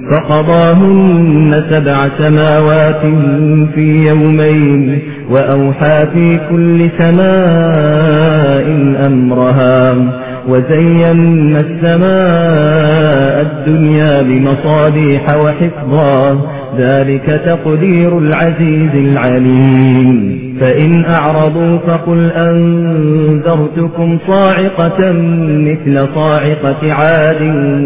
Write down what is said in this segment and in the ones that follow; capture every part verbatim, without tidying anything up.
فقضاهن سبع سماوات في يومين وأوحى في كل سماء أمرها وزينا السماء الدنيا بمصابيح وحفظا ذلك تقدير العزيز العليم فإن أعرضوا فقل أنذرتكم صاعقة مثل صاعقة عاد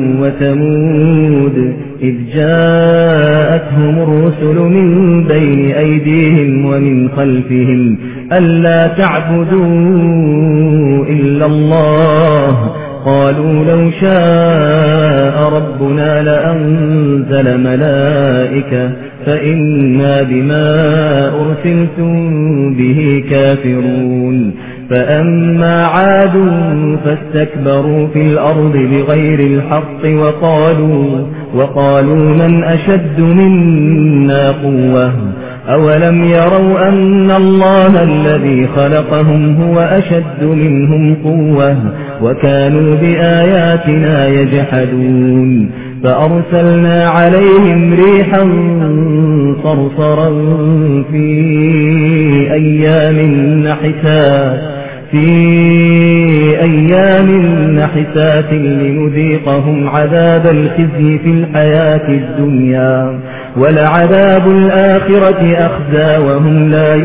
وثمود إذ جاءتهم الرسل من بين أيديهم ومن خلفهم ألا تعبدوا إلا الله قالوا لو شاء ربنا لأنزل ملائكة فإنا بما أرسلتم به كافرون فأما عاد فاستكبروا في الأرض بغير الحق وقالوا, وقالوا من أشد منا قوة أولم يروا أن الله الذي خلقهم هو أشد منهم قوة وكانوا بآياتنا يجحدون فأرسلنا عليهم ريحا صرصرا في أيام نحسات في أيام نحسات لنذيقهم عذاب الخزي في الحياة الدنيا ولعذاب الآخرة أخزى وهم لا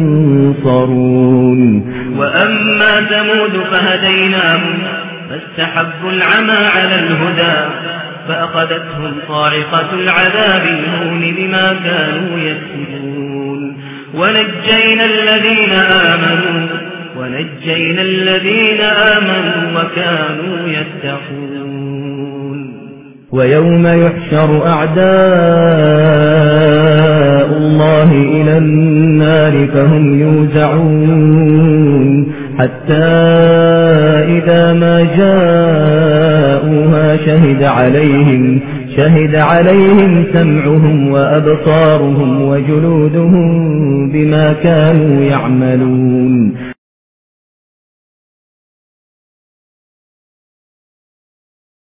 ينصرون وأما ثمود فهديناهم فاستحبوا العمى على الهدى فأخذتهم صاعقة العذاب الهون بما كانوا يكسبون ونجينا الذين آمنوا ونجينا الذين آمنوا وكانوا يتقون ويوم يحشر أعداء الله إلى النار فهم يوزعون حتى إذا ما جاءوها شهد عليهم شهد عليهم سمعهم وأبصارهم وجلودهم بما كانوا يعملون